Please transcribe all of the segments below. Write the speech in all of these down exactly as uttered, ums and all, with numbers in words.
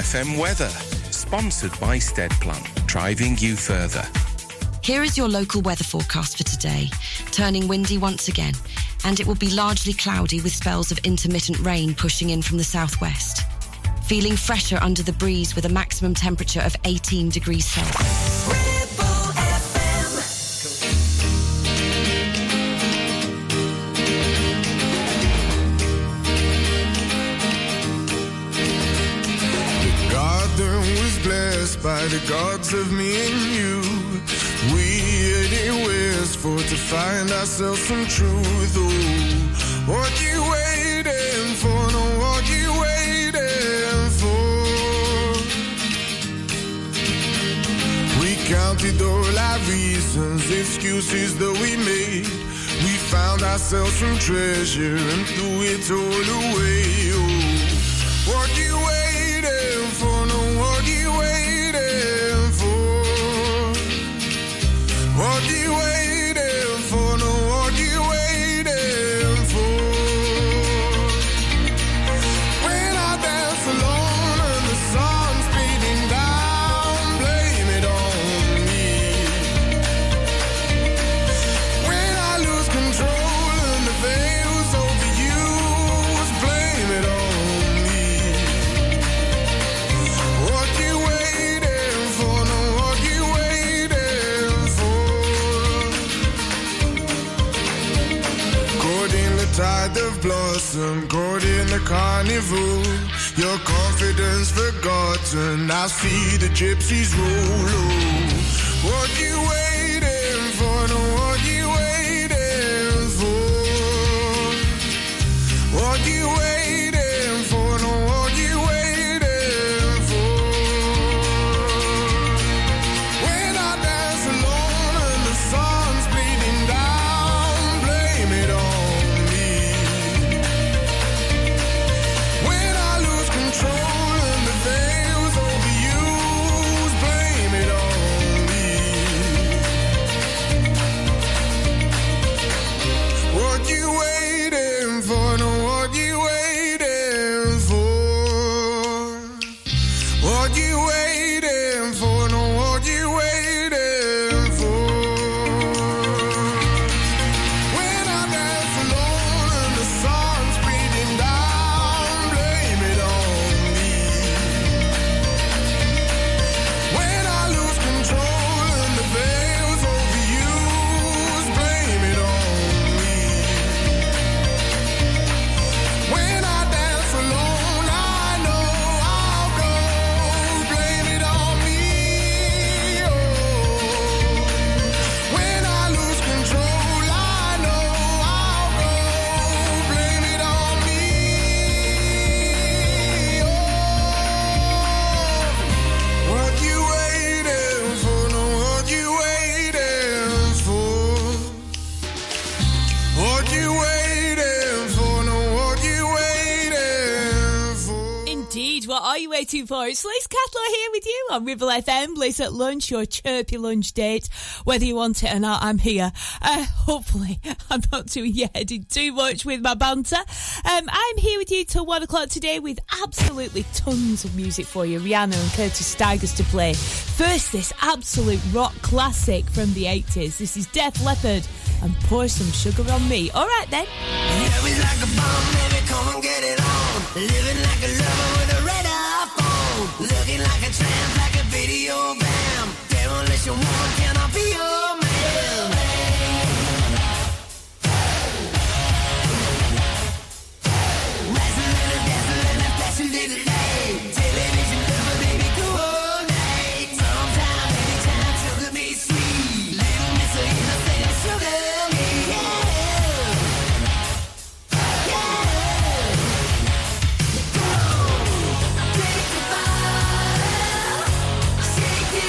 F M weather, sponsored by Steadplan, driving you further. Here is your local weather forecast for today. Turning windy once again, and it will be largely cloudy with spells of intermittent rain pushing in from the southwest. Feeling fresher under the breeze with a maximum temperature of eighteen degrees Celsius. Blessed by the gods of me and you. We headed westward to find ourselves some truth. Oh, what you waiting for? No, what you waiting for? We counted all our reasons, excuses that we made. We found ourselves some treasure and threw it all away. Oh, what you waiting for? No, what you waiting for? What you waiting for? No, what you waiting for? When I dance alone and the sun's beating down, blame it on me. When I lose control and the veil's overused, blame it on me. What you waiting for? No, what you waiting for? Caught in the tide of blossom, caught in the carnival. Your confidence forgotten, I see the gypsies roll. Oh, what you waiting for? No, what you waiting for? What you waiting for? No, what you waiting for? When I dance alone and the sun's bleeding down, blame it on me. When I lose control and the veil's overused, blame it on me. What you waiting for? No, what you waiting for? What you waiting for? No, what you waiting for? When I dance alone and the sun's beating down, blame it on me. When I lose control and the veil's overused, blame it on me. When I dance alone, I know I'll go, blame it on me. Oh. When I lose control, I know I'll go, blame it on me. Oh. What you waiting for? No, what you waiting for? What you waiting for? No, what you waiting for? Indeed, what are you waiting for? It's Liz Catlow here with you on Ribble F M. Liz at lunch, your chirpy lunch date. Whether you want it or not, I'm here. Uh, hopefully, I'm not doing your head in too much with my banter. Um, I'm here with you till one o'clock today with absolutely tons of music for you. Rihanna and Curtis Stigers to play. First, this absolute rock classic from the eighties. This is Def Leppard and Pour Some Sugar on Me. All right, then. Yeah, we like a bomb, baby, come and get it on. Living like a lover with a red iPhone. Looking like a tramp, like a video bam. Demolition woman, can I be your man? Wrestling and dancing and flashing little day. Television lover, baby, cool night. Sometime, anytime, sugar me sweet. Little miss of innocent sugar me, yeah. Take the bottle, shake it.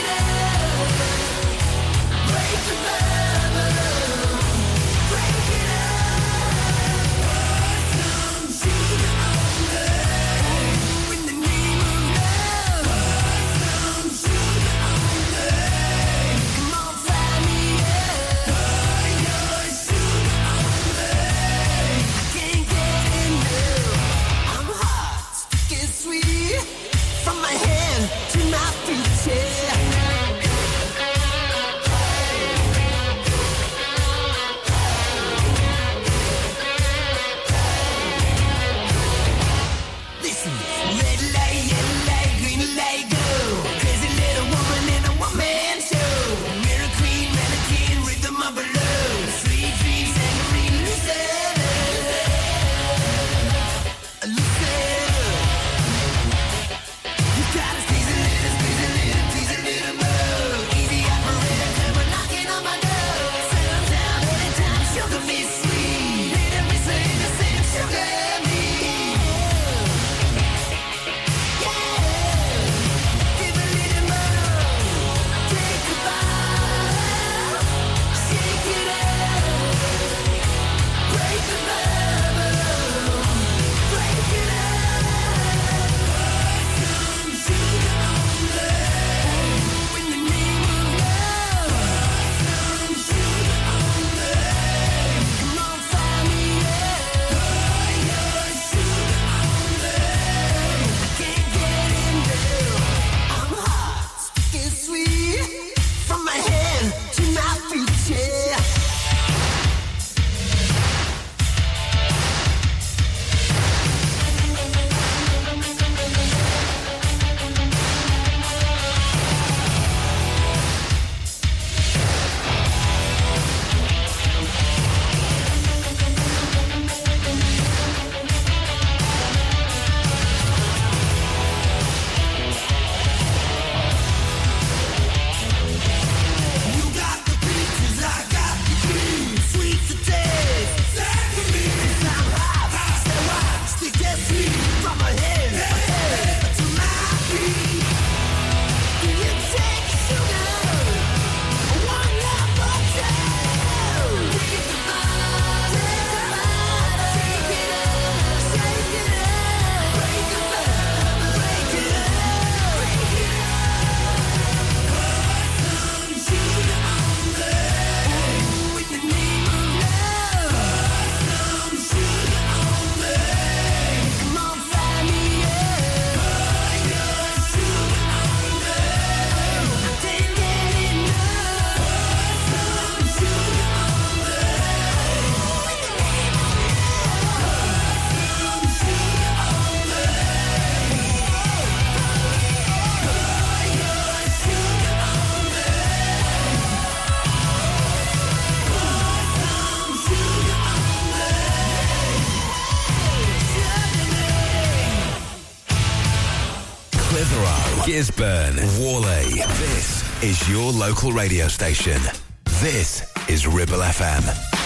Dearsburn, Worley. This is your local radio station. This is Ribble F M.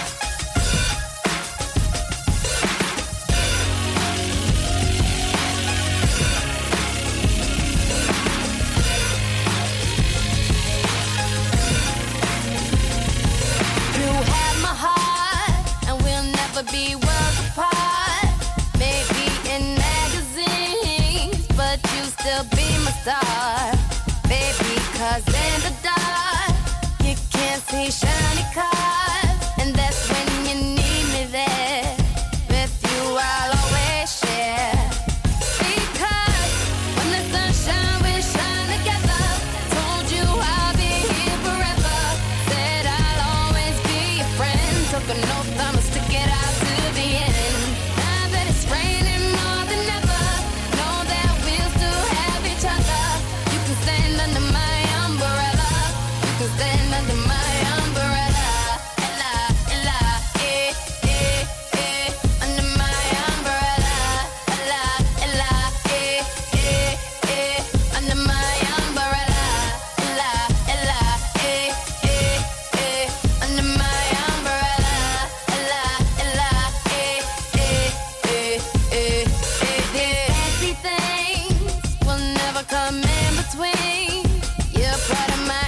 Be worlds apart, maybe in magazines, but you still be my star, baby, 'cause in the dark, you can't see shiny cars, and that's when you need me there, with you I'll always share, because when the sunshine we shine together, told you I'll be here forever, said I'll always be your friend, took an oath I'ma stick it out. Stand under my umbrella, Ella, Ella, eh, eh, eh, under my umbrella, Ella, Ella, eh, eh, eh, under my umbrella, Ella, Ella, eh, eh, eh, under my umbrella, Ella, Ella, eh, eh, eh, eh, eh, eh. Fancy things will never come in between. You're part of my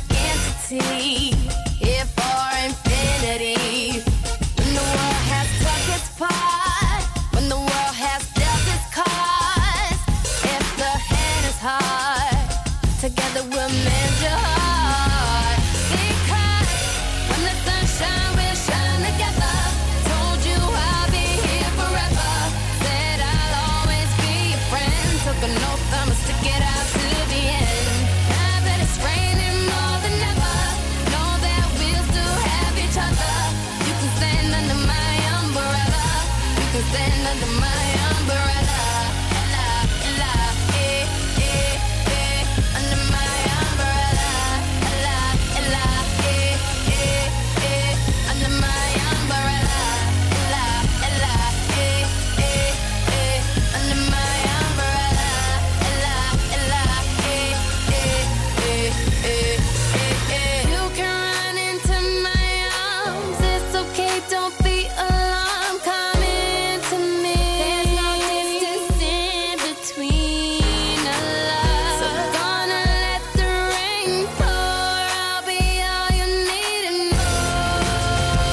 here for infinity. When the world has took its part, when the world has dealt its cards, if the hand is hard, together we'll mend your heart. Because when the sunshine will shine together, told you I'll be here forever, said I'll always be your friend, took an oath I'ma stick it out to the end. Now that it's raining more than ever, you can stand under my umbrella. You can stand under my umbrella. Ella, Ella, eh, eh, eh, under my umbrella. Ella, Ella, eh, eh, eh, under my umbrella. Ella, Ella, eh, eh, eh, under my umbrella. Ella, Ella, eh, eh, eh, eh, eh, eh. You can run into my arms, it's okay, don't be alarmed, come into me. There's no distance in between our love, so gonna let the rain pour, I'll be all you need and more.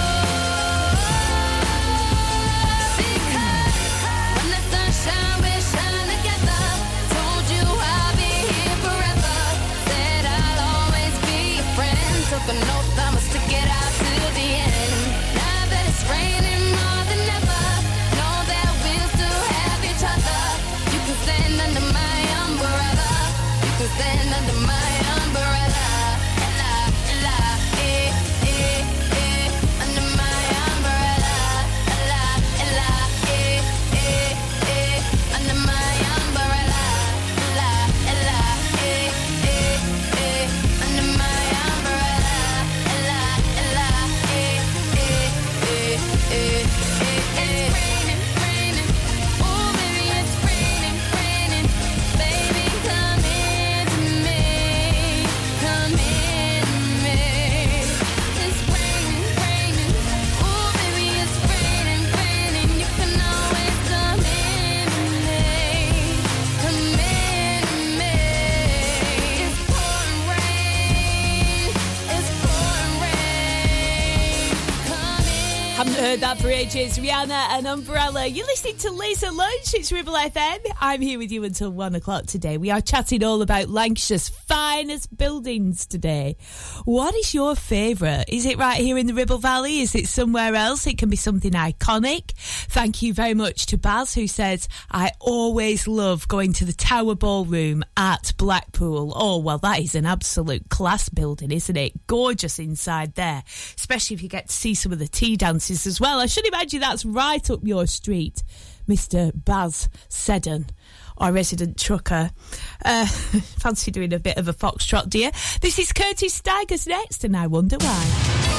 Because when the sunshine will shine together, told you I'll be here forever, said I'll always be your friend, took an oath I'ma stick it out to the end. Now that it's raining more than ever, know that we'll still have each other. You can stand under my umbrella. You can stand under my umbrella. Ella, Ella, eh, eh, eh, under my umbrella. Ella, Ella, eh, eh, eh, under my umbrella. Ella, Ella, eh, eh, eh, under my umbrella. Ella, Ella, eh, eh, eh, eh, eh, eh. It's raining, raining. Oh, baby, it's raining, raining. Baby, come into me. Come into me. It's raining, raining. Oh, baby, it's raining, raining. You can always come into me. Come into me. It's pouring rain. It's pouring rain. Come in. Haven't heard that for ages. Rihanna and Umbrella. You're listening to Lisa Lunch. It's Ribble F M. I'm here with you until one o'clock today. We are chatting all about Lancashire's finest buildings today. What is your favourite? Is it right here in the Ribble Valley? Is it somewhere else? It can be something iconic. Thank you very much to Baz, who says, I always love going to the Tower Ballroom at Blackpool. Oh, well, that is an absolute class building, isn't it? Gorgeous inside there, especially if you get to see some of the tea dances as well. I should imagine that's right up your street, Mister Baz Seddon, our resident trucker. Uh, fancy doing a bit of a foxtrot, dear. This is Curtis Stigers next, and I wonder why.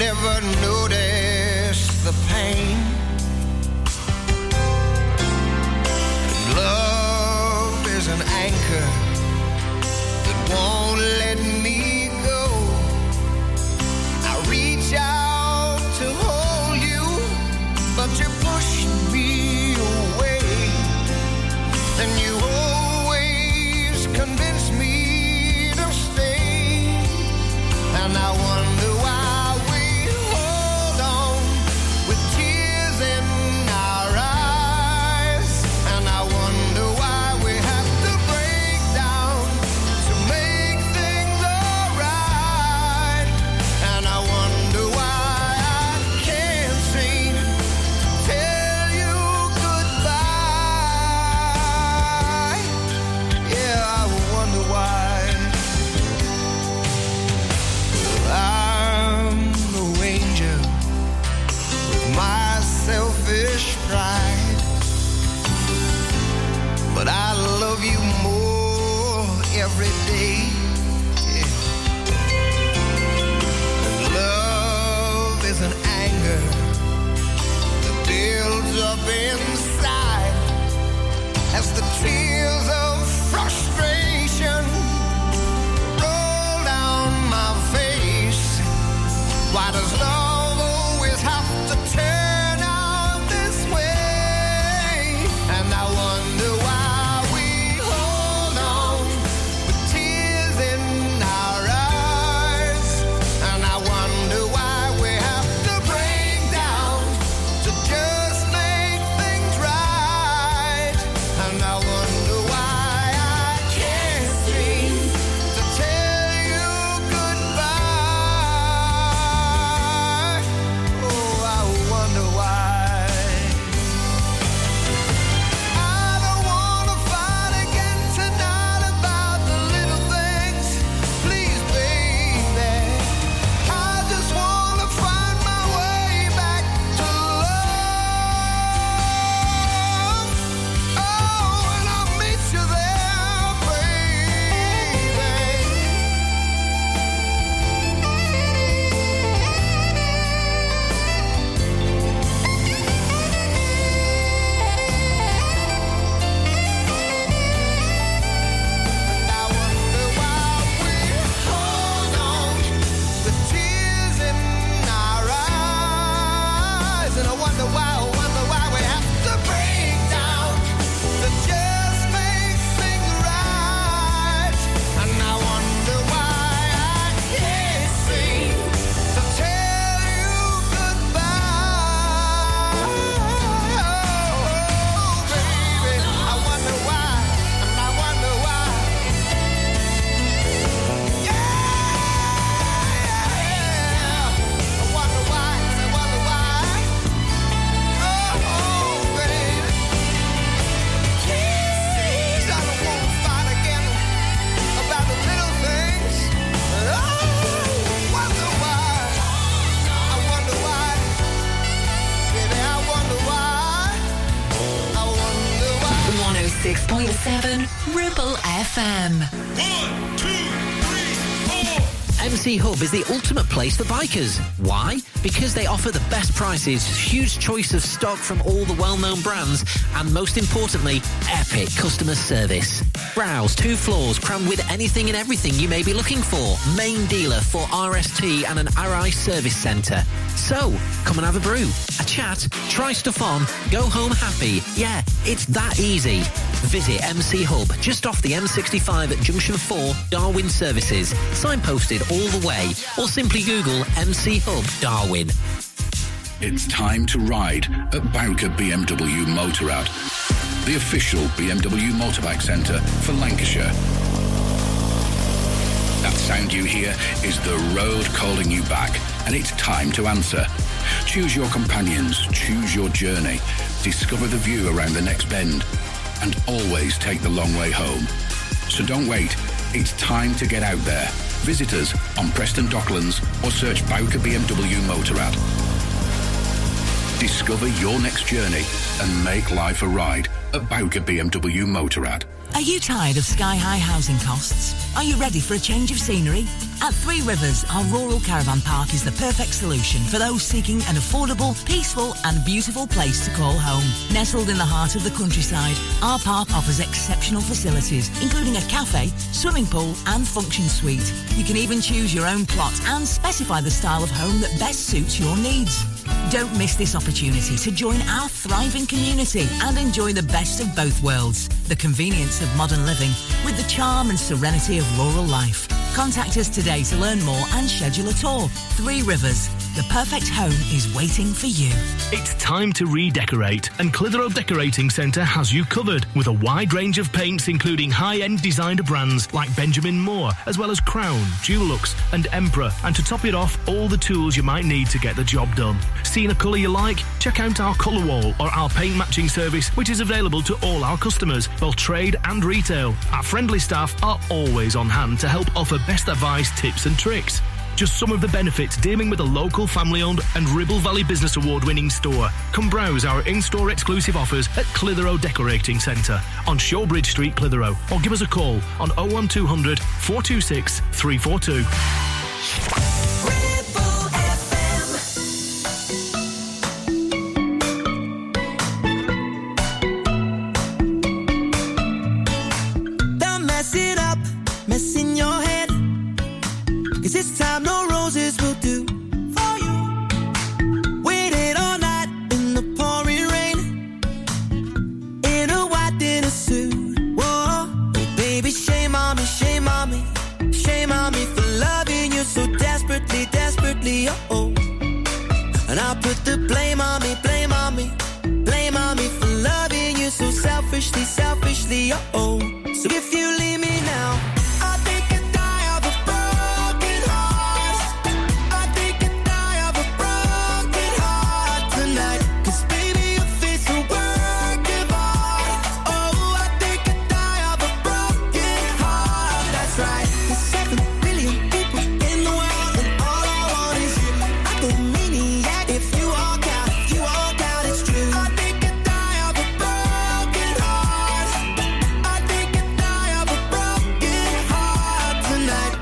never noticed the pain. Love is an anchor that won't let me go. I reach out to hold you, but you push me away. And you always convince me to stay. And I wonder why we hold on with tears in our eyes. And I wonder why we have to break down to make things alright. And I wonder why I can't seem to tell you goodbye. Yeah, I wonder why. I'm no angel with my selfish pride, but I love you more every day. Yeah. And love is an anger that builds up inside as the tears of frustration roll down my face. Why does love always have to turn out this way? And I wonder why we hold on with tears in our eyes. And I wonder why we have to break down to just make things right. And I wonder why I can't seem to tell you goodbye. Oh, I wonder why. I don't wanna fight again tonight about the little things. Please, baby. I just wanna find my way back to love. Oh, and I'll meet you there, baby. And I wonder why we hold on with tears in our eyes. And I wonder why, I wonder why we have to break down to just make things right. And I wonder why I can't seem to tell you goodbye. Oh, baby, I wonder why, and I wonder why. Yeah, I wonder why, and I wonder why. Oh, baby, please, I don't want to fight again about the little things. Oh, wonder why. I wonder why. Baby, I wonder why. I wonder why. one oh six point seven Ribble F M. One, two, three, four. M C Hub is the ultimate place for bikers. Why? Because they offer the best prices, huge choice of stock from all the well-known brands, and most importantly, epic customer service. Browse two floors crammed with anything and everything you may be looking for. Main dealer for R S T and an R I service centre. So, come and have a brew, a chat, try stuff on, go home happy. Yeah, it's that easy. Visit M C Hub just off the M sixty-five at Junction four, Darwin Services. Signposted all the way, or simply Google M C Hub Darwin. It's time to ride at Bowker B M W Motorrad, the official B M W motorbike centre for Lancashire. That sound you hear is the road calling you back, and it's time to answer. Choose your companions, choose your journey, discover the view around the next bend, and always take the long way home. So don't wait, it's time to get out there. Visit us on Preston Docklands or search Bowker B M W Motorrad. Discover your next journey and make life a ride at Bowker B M W Motorrad. Are you tired of sky-high housing costs? Are you ready for a change of scenery? At Three Rivers, our rural caravan park is the perfect solution for those seeking an affordable, peaceful and beautiful place to call home. Nestled in the heart of the countryside, our park offers exceptional facilities, including a cafe, swimming pool and function suite. You can even choose your own plot and specify the style of home that best suits your needs. Don't miss this opportunity to join our thriving community and enjoy the best of both worlds, the convenience of modern living with the charm and serenity of rural life. Contact us today to learn more and schedule a tour. Three Rivers, the perfect home is waiting for you. It's time to redecorate, and Clitheroe Decorating Centre has you covered with a wide range of paints including high-end designer brands like Benjamin Moore, as well as Crown, Dulux and Emperor, and to top it off, all the tools you might need to get the job done. Seen a colour you like? Check out our colour wall or our paint matching service, which is available to all our customers, both trade and retail. Our friendly staff are always on hand to help offer best advice, tips and tricks. Just some of the benefits dealing with a local family-owned and Ribble Valley Business Award-winning store. Come browse our in-store exclusive offers at Clitheroe Decorating Centre on Shawbridge Street, Clitheroe, or give us a call on oh one two hundred, four two six, three four two. Don't mess it up, mess in your head. 'Cause this time no roses will do for you. Waited all night in the pouring rain, in a white dinner suit. Whoa, baby, shame on me, shame on me, shame on me for loving you so desperately, desperately, oh. And I put the blame on me, blame on me, blame on me for loving you so selfishly, selfishly, oh. So if you leave me now, I think I die of a broken heart. I think I die of a broken heart tonight. 'Cause baby, your face a work of art. Oh, I think I die of a broken heart. That's right. There's seven billion people in the world, and all I want is you. I go maniac if you walk out, if you walk out, it's true. I think I die of a broken heart. I think I die of a broken heart tonight.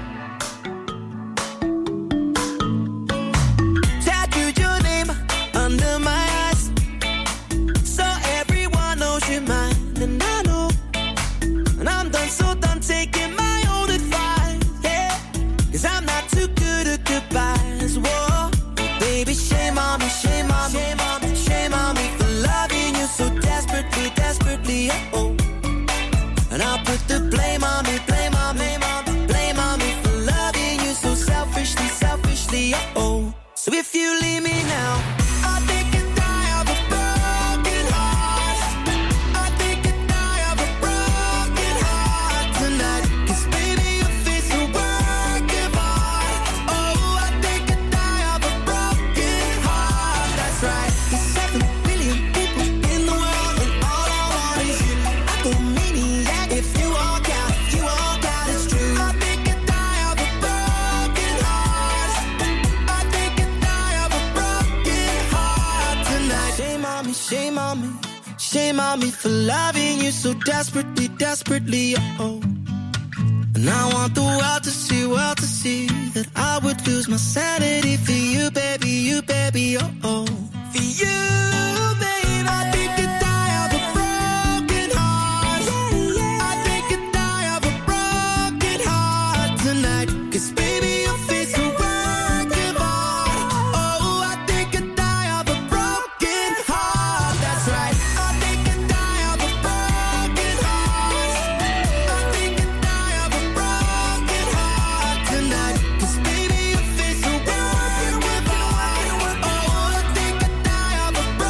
Tattooed your name under my eyes, so everyone knows you're mine. And I know, and I'm done, so done taking my own advice, yeah. 'Cause I'm not too good at goodbyes, whoa. Baby, shame on me, shame on me, shame on me, shame on me for loving you so desperately, desperately, oh. And I'll put the blame on me, blame on me, blame on me for loving you so selfishly, selfishly, oh. So if you leave me now, I think I die of a broken heart. I think I die of a broken heart tonight. 'Cause baby, your face a work of art. Oh, I think I die of a broken heart. That's right. There's seven billion people in the world, and all I want is you. I go maniac if you walk out, if you walk out, it's true. I think I die of a broken heart. I think I die of a broken heart tonight. Shame on me, shame on me, shame on me for loving you so desperately, desperately, oh. And I want the world to see, world to see that I would lose my sanity for you, baby, you, baby, oh, oh. For you, babe, I think I die of a broken heart. I think I die of a broken heart tonight. 'Cause baby, your face a work of art. Oh, I think I die of a broken heart. That's right. I think I die of a broken heart. I think I die of a broken heart tonight. 'Cause baby, your face a work of art. Oh, I think I die of a broken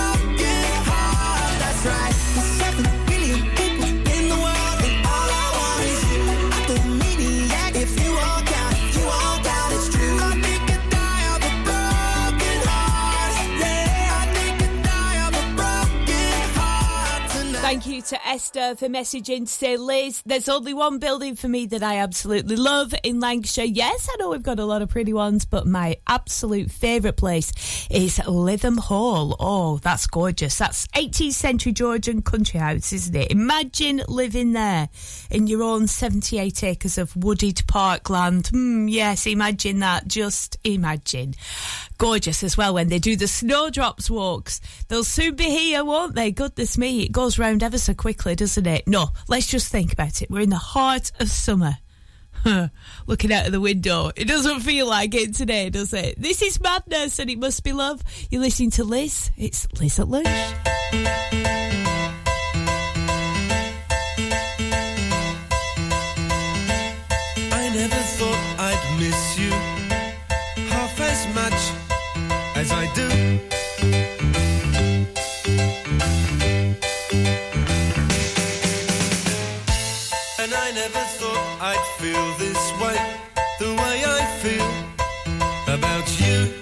Thank you to Esther for messaging to say, Liz, there's only one building for me that I absolutely love in Lancashire. Yes, I know we've got a lot of pretty ones, but my absolute favourite place is Lytham Hall. Oh, that's gorgeous. That's eighteenth century Georgian country house, isn't it? Imagine living there in your own seventy-eight acres of wooded parkland. Mm, yes, imagine that. Just imagine. Gorgeous as well when they do the snowdrops walks. They'll soon be here, won't they? Goodness me, it goes round ever so quickly, doesn't it? No, let's just think about it. We're in the heart of summer. Looking out of the window. It doesn't feel like it today, does it? This is Madness and It Must Be Love. You're listening to Liz. It's Liz at Lunch. I never thought I'd miss you half as much as I do. And I never thought I'd feel this way, the way I feel about you.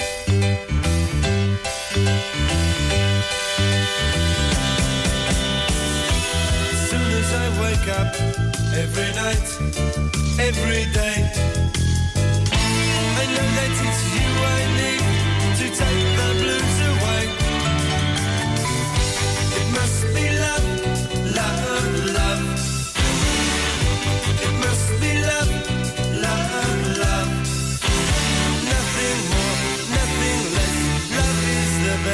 As soon as I wake up, every night, every day, I know that it's you I need to take the blues away. It must be love, love, love. It must be love, love, love. Nothing more, nothing less. Love is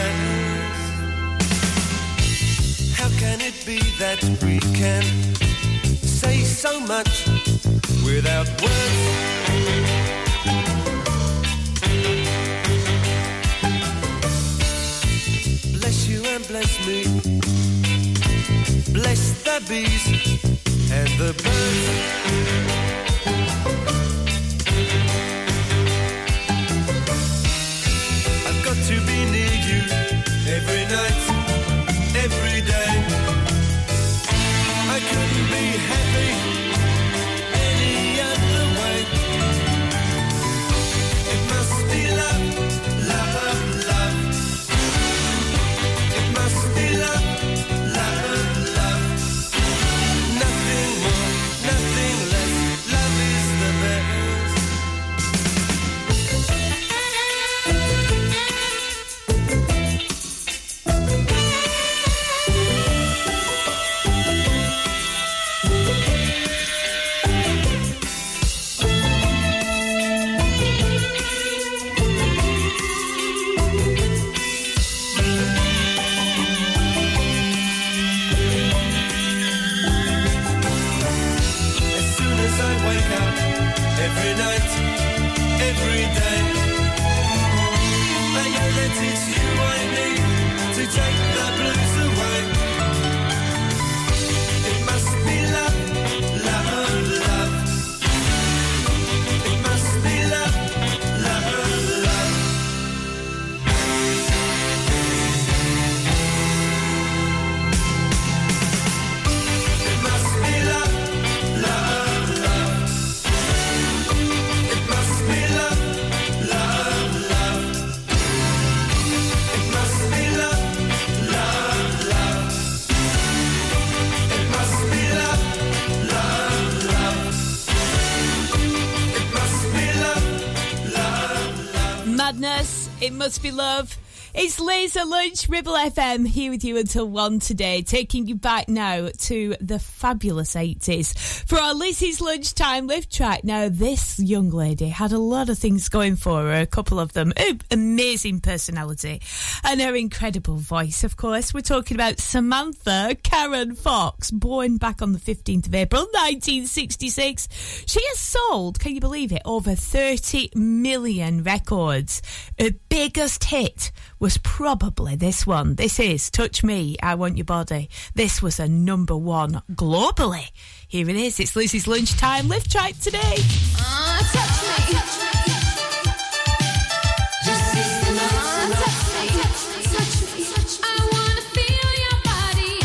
the best. How can it be that we can say so much without words? Bless you and bless me. Bless the bees and the birds. I've got to be near you every night, every day. I couldn't be happy any other way. It must be love, love, love. It must be love, love, love. Nothing more, nothing less. Love is the best. As soon as I wake up, every night, every day, I know that it's you I need to take the blues away. It must be love, love, love. It must be love, love, love. It must be love, love, love. It must be love, love, love. It must be love, love, love. It must be love, love, love. It must be love, love, love. Madness, It Must Be Love. It's Liz at Lunch, Ribble F M, here with you until one today, taking you back now to the fabulous eighties for our Liz's Lunchtime Live track. Now, this young lady had a lot of things going for her, a couple of them. Oh, amazing personality and her incredible voice, of course. We're talking about Samantha Karen Fox, born back on the fifteenth of April, nineteen sixty-six. She has sold, can you believe it, over thirty million records. Her biggest hit was probably this one. This is Touch Me, I Want Your Body. This was a number one globally. Here it is. It's Liz's Lunchtime Live track today. Uh, touch me. Touch me. This is the love. Touch me. Touch me. Touch me. I wanna feel your body.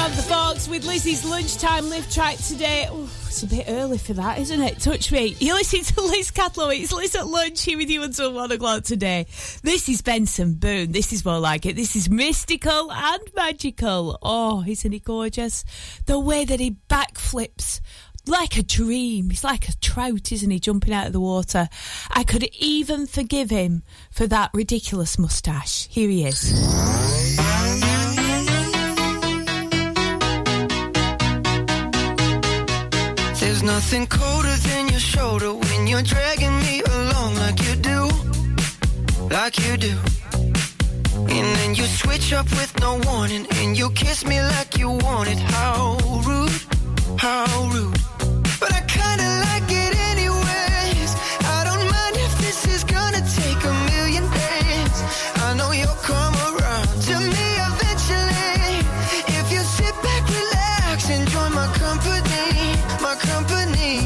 Samantha Fox with Lizzie's Lunchtime Live track today. Oh, it's a bit early for that, isn't it? Touch me. You're listening to Liz Catlow. It's Liz at lunch here with you until one o'clock today. This is Benson Boone. This is more like it. This is mystical and magical. Oh, isn't he gorgeous? The way that he backflips like a dream. He's like a trout, isn't he, jumping out of the water. I could even forgive him for that ridiculous moustache. Here he is. There's nothing colder than your shoulder when you're dragging me along like you do, like you do. And then you switch up with no warning and you kiss me like you want it. How rude, how rude. But I kinda like it anyways. I don't mind if this is gonna take a million days. I know you'll come around to me eventually. If you sit back, relax, enjoy my company, my company.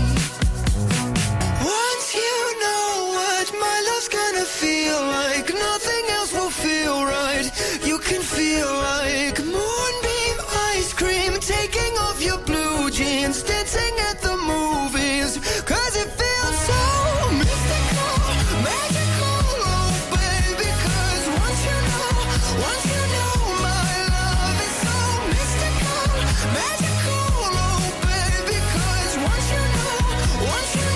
Once you know what my love's gonna feel like, nothing else will feel right. You can feel like moonbeam ice cream, taking off your blue jeans, dancing at the movies, cause it feels so mystical, magical, oh baby, cause once you know, once you know my love is so mystical, magical, oh baby, cause once you know, once you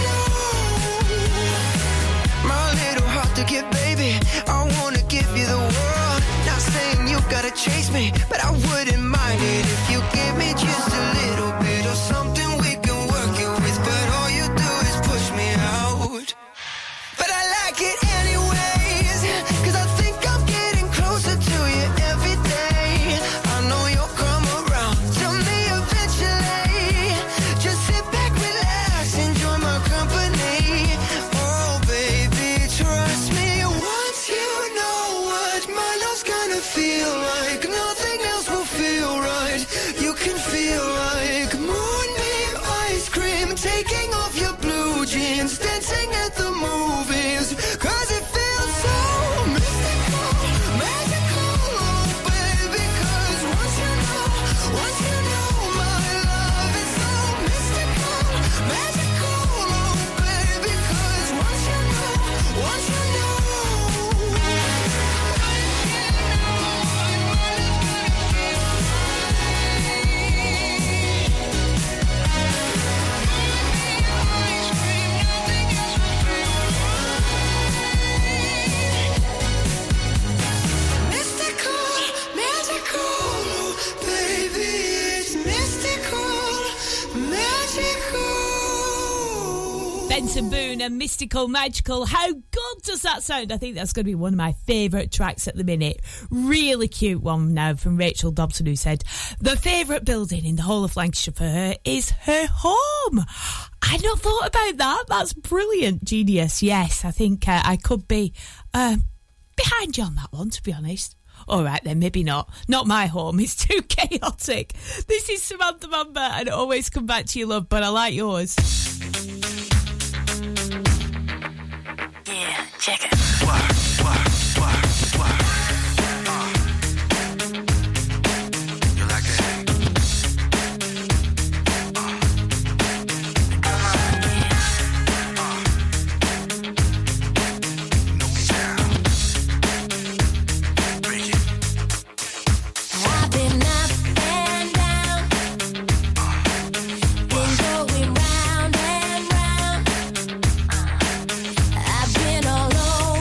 know, my little heart to give, baby, I wanna give you the world, not saying you gotta chase me, but I wouldn't mind it if you give me just a little bit of something we can work it with, but all you do is push me out. But I like it anyways, cause I think I'm getting closer to you every day. I know you'll come around to me eventually. Just sit back, relax, enjoy my company. Oh baby, trust me, once you know what my love's gonna feel like, nothing else will feel right. You can feel like moonbeam ice cream, taking off your blue jeans, dancing at the movies, cause it feels so mystical, magical, oh baby, cause once you know, once you know my love is so mystical, magical, oh baby, cause once you know, once you know. Benson Boone and Mystical Magical. How good does that sound? I think that's going to be one of my favourite tracks at the minute. Really cute one now from Rachel Dobson, who said the favourite building in the whole of Lancashire for her is her home. I'd not thought about that. That's brilliant. Genius. Yes, I think uh, I could be uh, behind you on that one, to be honest. All right, then, maybe not. Not my home. It's too chaotic. This is Samantha Mamba, and always come back to you, love, but I like yours. Yeah, check it. Work, work, work, work. Uh. You like it? Uh. Come on, yeah. Uh. No sound. Break it. I've been up and down, uh. been going round and round. I've been all over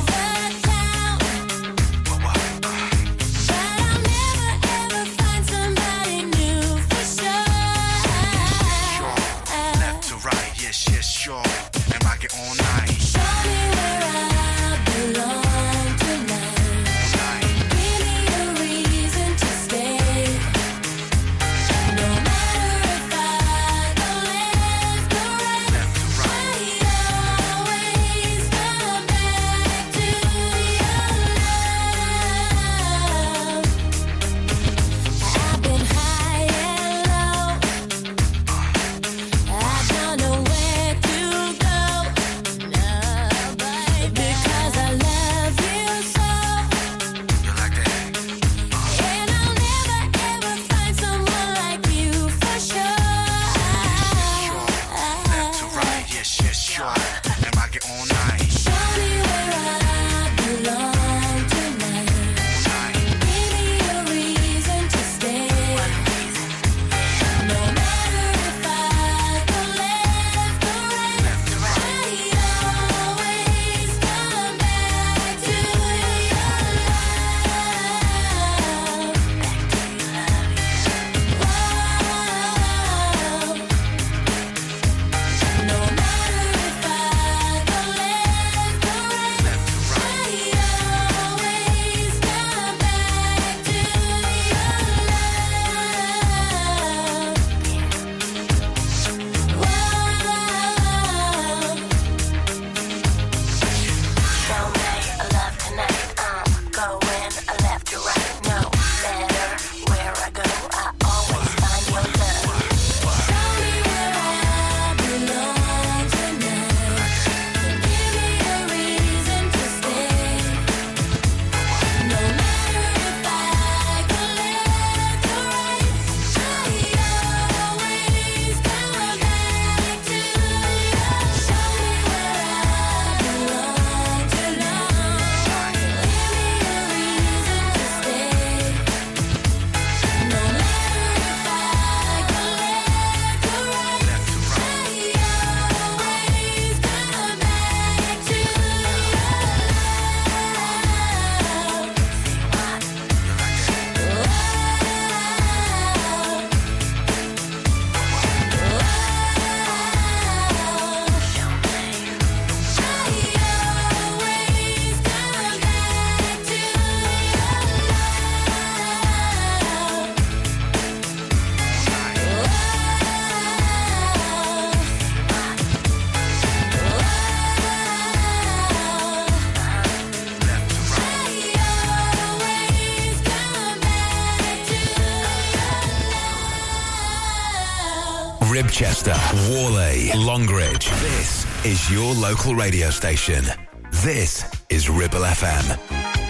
Ribchester, Worley, Longridge. This is your local radio station. This is Ribble F M.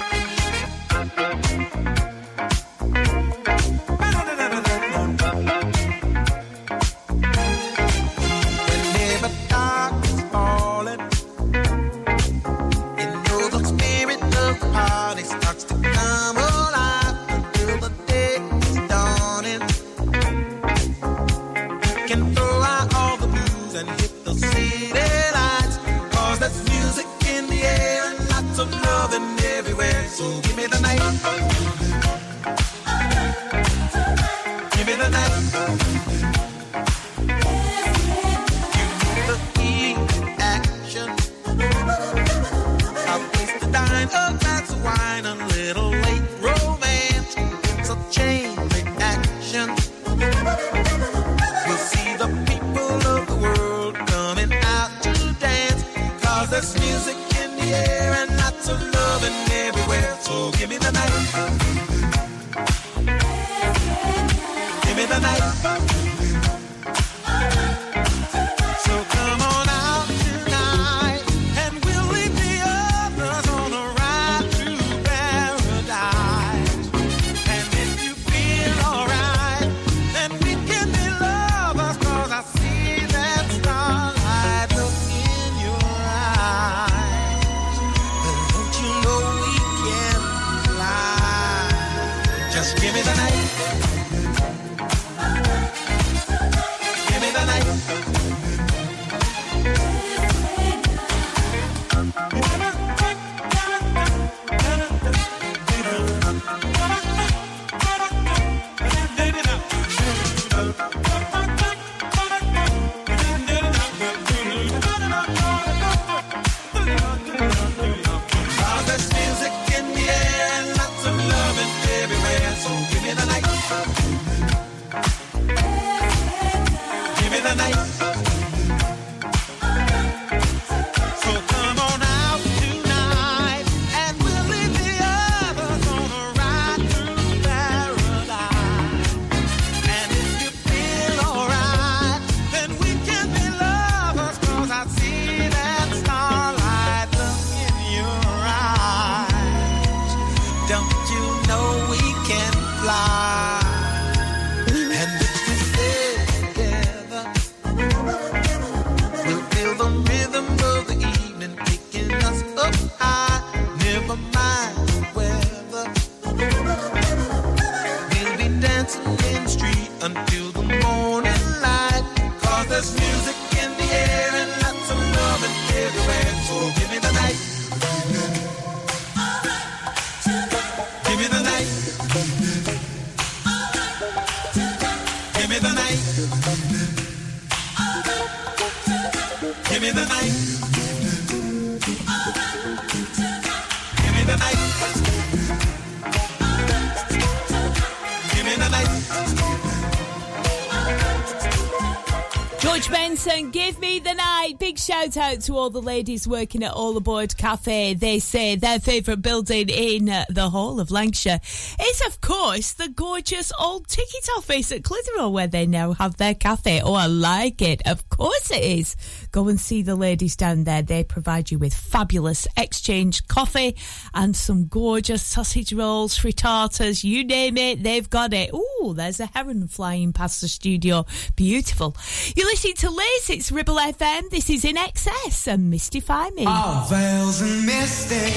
Shout out to all the ladies working at All Aboard Cafe. They say their favourite building in uh, the whole of Lancashire is, of course, the gorgeous old ticket office at Clitheroe, where they now have their cafe. Oh, I like it. Of course it is. Go and see the ladies down there. They provide you with fabulous exchange coffee and some gorgeous sausage rolls, frittatas, you name it, they've got it. Ooh, there's a heron flying past the studio. Beautiful. You're listening to Liz. It's Ribble F M. This is In Excess and Mystify Me. All veils and misty,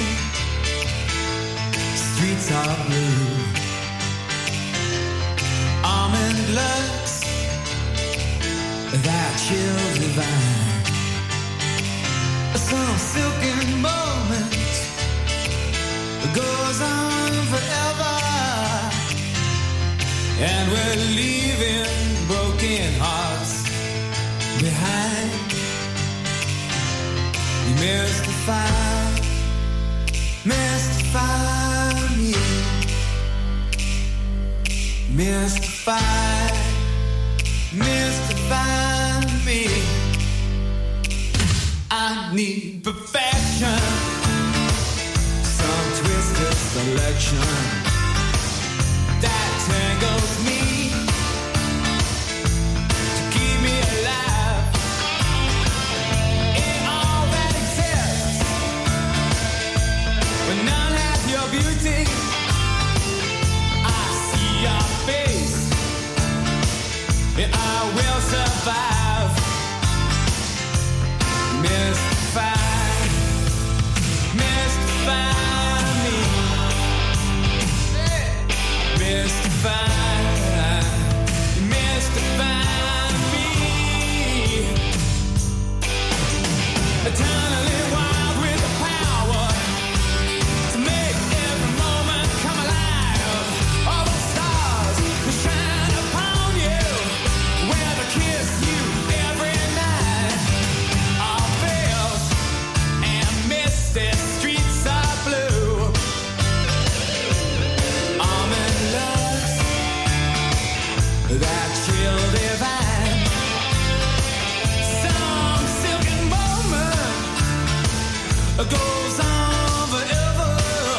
streets are blue, almond looks that chill divine, some silken moment goes on forever, and we're leaving broken hearts behind. You mystify, mystify me, mystify, mystify me. I need perfection, some twisted selection that tangles me to keep me and I will survive. Mystify, mystify me. Mystify, mystify me. Eternally wild with the power to make every moment come alive. All the stars that shine upon you, where to kiss you every night. All veils and misty streets are blue. Almond looks, that chill divine. Some silken moment goes on forever.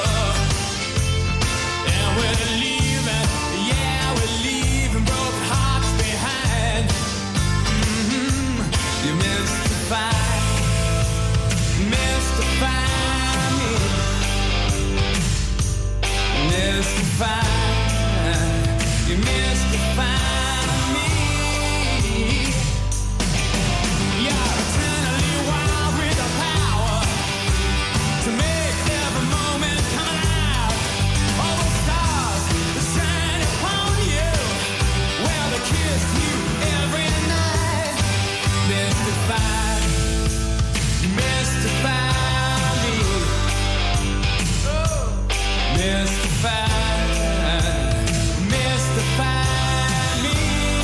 And we're leaving, yeah, we're leaving broken hearts behind. Mm-hmm. You mystify, mystify me. Mystify, you mystify me. You're eternally wild with the power to make every moment come alive. All the stars that shine upon you, well, they kiss you every night. Mystify, mystify me. Oh, mystify, mystify me.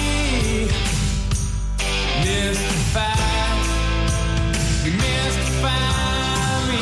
Mystify, mystify me.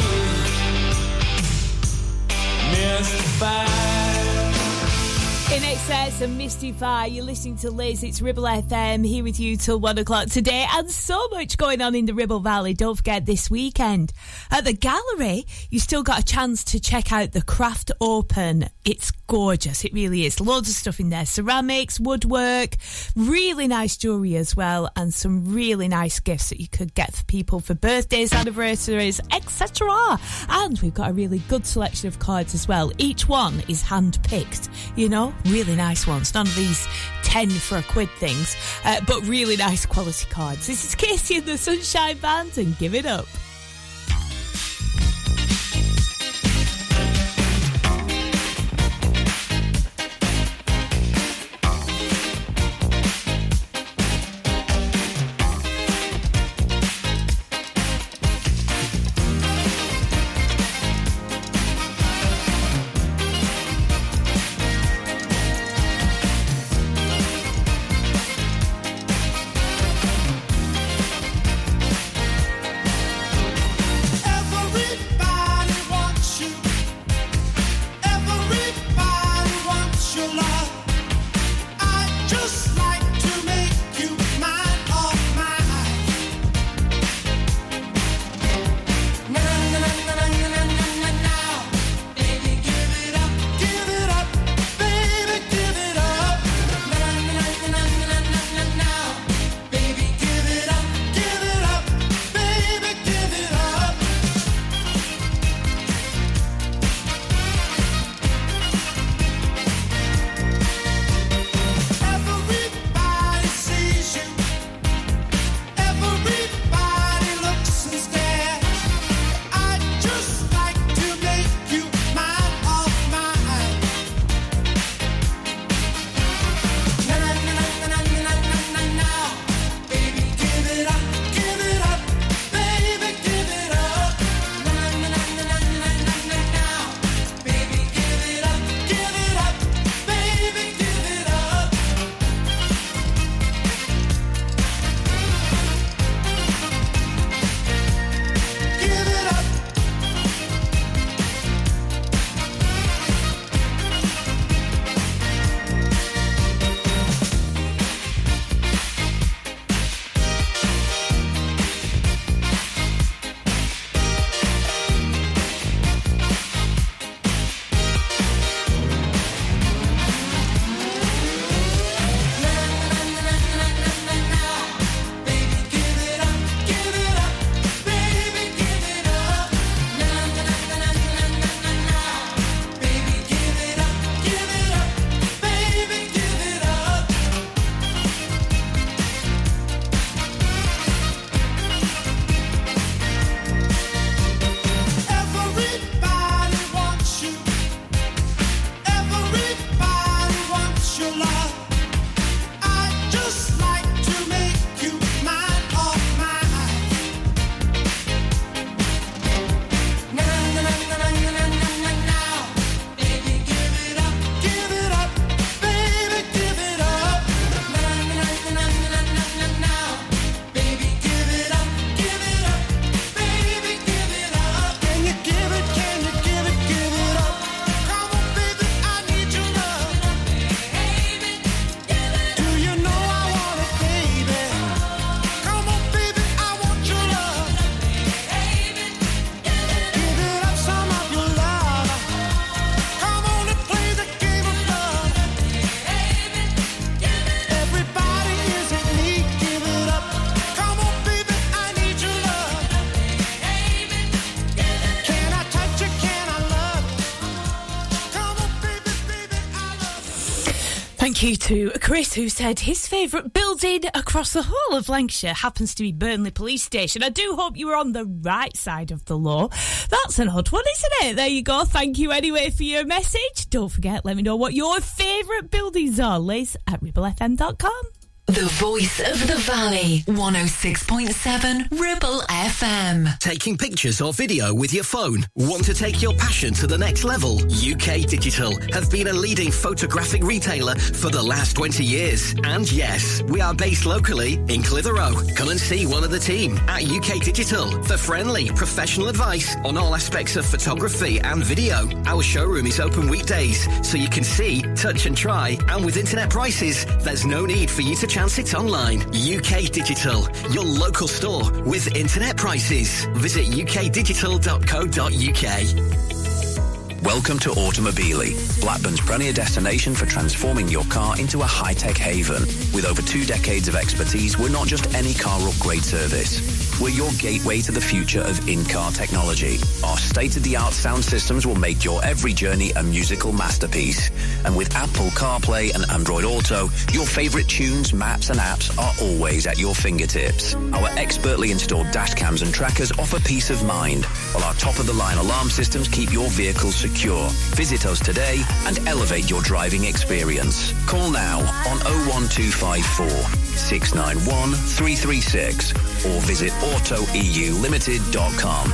Mystify. In excess and Mystify, you're listening to Liz. It's Ribble F M here with you till one o'clock today, and so much going on in the Ribble Valley. Don't forget this weekend at the gallery, you still got a chance to check out the Craft Open. It's gorgeous, it really is. Loads of stuff in there, ceramics, woodwork, really nice jewellery as well, and some really nice gifts that you could get for people for birthdays, anniversaries, et cetera. And we've got a really good selection of cards as well. Each one is hand-picked, you know, really nice ones. None of these ten for a quid things, uh, but really nice quality cards. This is Casey and the Sunshine Band, and Give It Up. Give Thank you to Chris, who said his favourite building across the whole of Lancashire happens to be Burnley Police Station. I do hope you were on the right side of the law. That's an odd one, isn't it? There you go. Thank you anyway for your message. Don't forget, let me know what your favourite buildings are. Liz at ribble f m dot com. The voice of the valley, one oh six point seven Ribble F M. Taking pictures or video with your phone? Want to take your passion to the next level? U K Digital have been a leading photographic retailer for the last twenty years. And yes, we are based locally in Clitheroe. Come and see one of the team at U K Digital for friendly, professional advice on all aspects of photography and video. Our showroom is open weekdays, so you can see, touch and try. And with internet prices, there's no need for you to chance it online. U K Digital, your local store with internet prices. Visit u k digital dot co dot u k. Welcome to Automobili, Blackburn's premier destination for transforming your car into a high-tech haven. With over two decades of expertise, we're not just any car upgrade service. We're your gateway to the future of in-car technology. Our state-of-the-art sound systems will make your every journey a musical masterpiece. And with Apple CarPlay and Android Auto, your favorite tunes, maps and apps are always at your fingertips. Our expertly installed dash cams and trackers offer peace of mind, while our top-of-the-line alarm systems keep your vehicle secure. Visit us today and elevate your driving experience. Call now on oh one two five four, six nine one, three three six or visit auto e u limited dot com.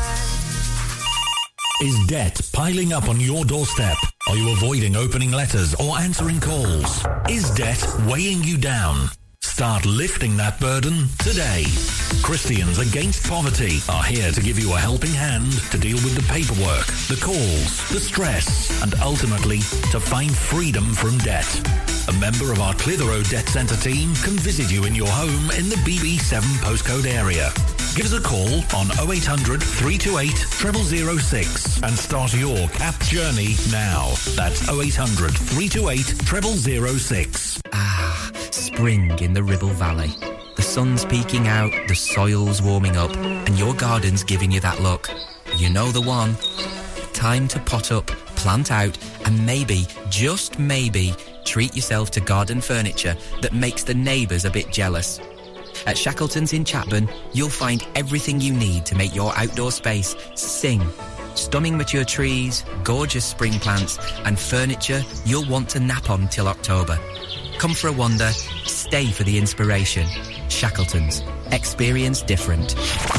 Is debt piling up on your doorstep? Are you avoiding opening letters or answering calls? Is debt weighing you down? Start lifting that burden today. Christians Against Poverty are here to give you a helping hand to deal with the paperwork, the calls, the stress, and ultimately to find freedom from debt. A member of our Clitheroe Debt Centre team can visit you in your home in the B B seven postcode area. Give us a call on oh eight hundred, three two eight, zero zero zero six and start your C A P journey now. That's oh eight hundred, three two eight, zero zero zero six. Ah, spring in the Ribble Valley. The sun's peeking out, the soil's warming up, and your garden's giving you that look. You know the one. Time to pot up, plant out, and maybe, just maybe, treat yourself to garden furniture that makes the neighbours a bit jealous. At Shackleton's in Chapman, you'll find everything you need to make your outdoor space sing. Stunning mature trees, gorgeous spring plants, and furniture you'll want to nap on till October. Come for a wander, stay for the inspiration. Shackleton's. Experience different.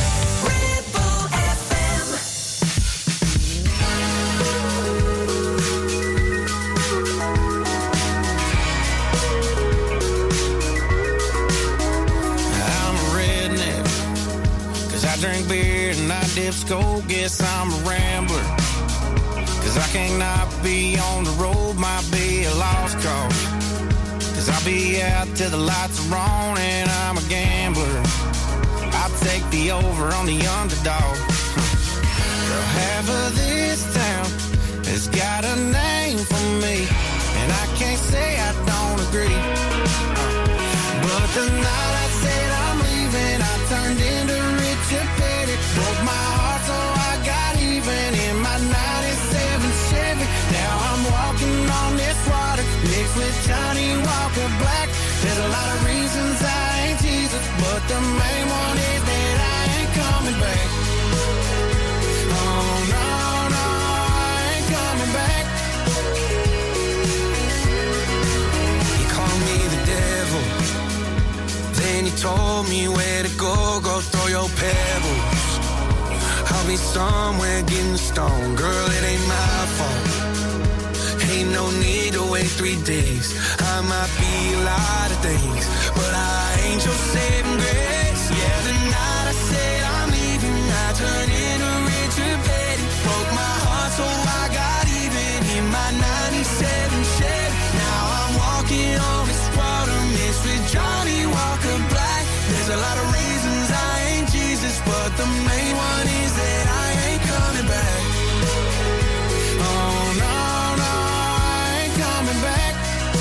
Drink beer and I dip skull, guess I'm a rambler. Cause I can't not be on the road, might be a lost cause. Cause I'll be out till the lights are on and I'm a gambler. I'll take the over on the underdog. Girl, half of this town has got a name for me, and I can't say I don't agree. But the night I said I'm leaving, I turned into Richard Petty. Broke my heart so I got even in my ninety-seven Chevy. Now I'm walking on this water mixed with Johnny Walker Black. There's a lot of reasons I ain't Jesus, but the main one is that I ain't coming back. Oh no, no, I ain't coming back. You call me the devil, then you told me where to go, go throw your pebbles. I'll be somewhere getting stoned, girl, it ain't my fault. Ain't no need to wait three days. I might be a lot of things, but I ain't your saving grace. Yeah, the night I said I'm leaving, I turned into Richard Petty. Broke my heart so I got even in my ninety-seven Chevy. Now I'm walking on this water mixed with Johnny Walker Black. There's a lot of reasons I ain't Jesus, but the main one is that I ain't coming back. Oh no, no, I ain't coming back.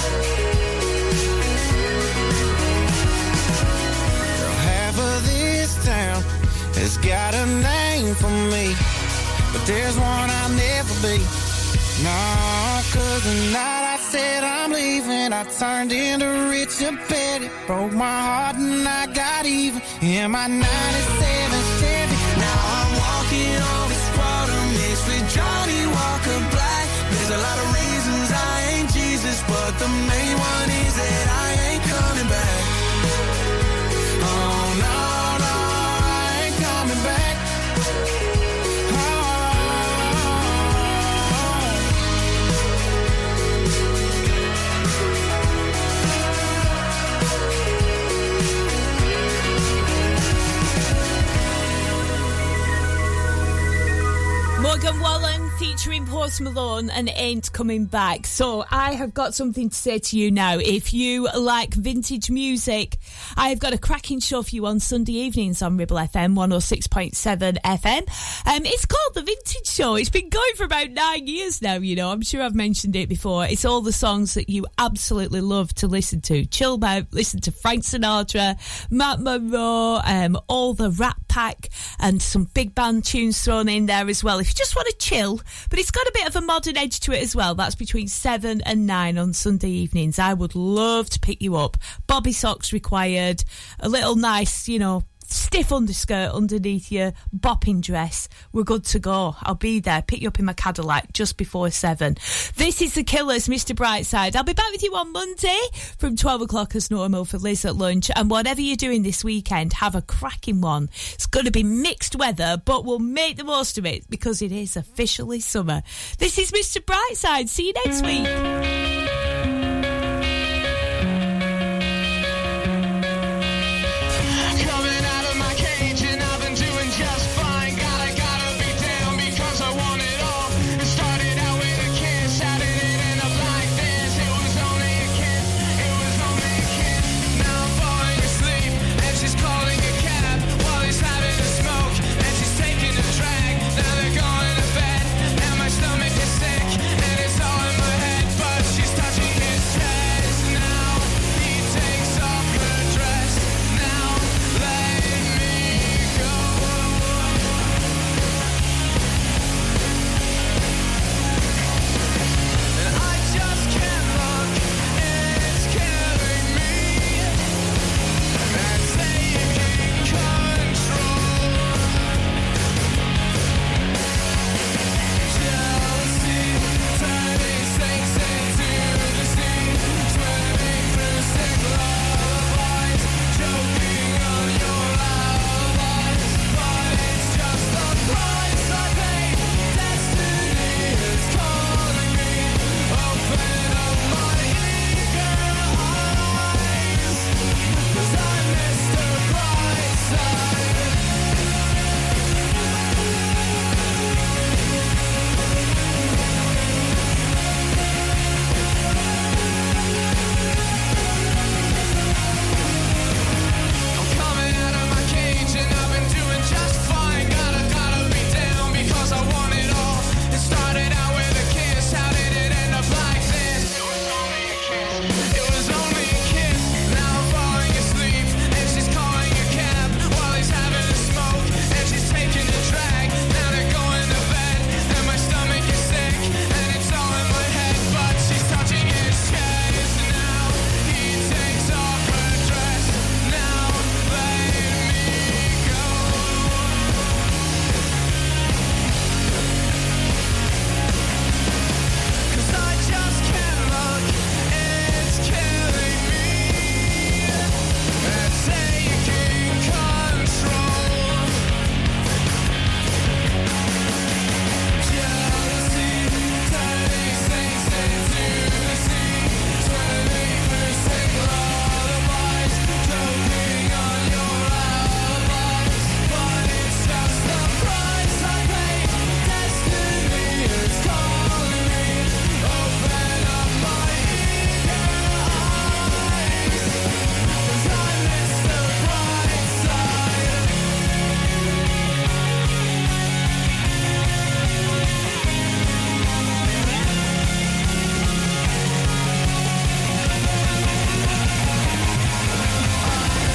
Girl, half of this town has got a name for me, but there's one I'll never be. No, cause the night I said I'm leaving, I turned into Richard Petty. Broke my heart and I got even in my ninety-seven Chevy. Now I'm walking on this water mixed with Johnny Walker Black. There's a lot of reasons I ain't Jesus, but the main one is that I ain't coming back. Oh no, no, I ain't coming back. Morgan Wallen featuring Post Malone and Ain't Coming Back. So I have got something to say to you now. If you like vintage music, I've got a cracking show for you on Sunday evenings on Ribble F M one oh six point seven F M. Um, it's called The Vintage Show. It's been going for about nine years now, you know. I'm sure I've mentioned it before. It's all the songs that you absolutely love to listen to. Chill out, listen to Frank Sinatra, Matt Monroe, um, all the Rat Pack, and some big band tunes thrown in there as well. If you just want to chill, but it's got a bit of a modern edge to it as well. That's between seven and nine on Sunday evenings. I would love to pick you up. Bobby socks required, a little nice, you know, stiff underskirt underneath your bopping dress. We're good to go. I'll be there. Pick you up in my Cadillac just before seven. This is The Killers, Mister Brightside. I'll be back with you on Monday from twelve o'clock as normal for Liz at lunch. And whatever you're doing this weekend, have a cracking one. It's going to be mixed weather, but we'll make the most of it because it is officially summer. This is Mister Brightside. See you next week.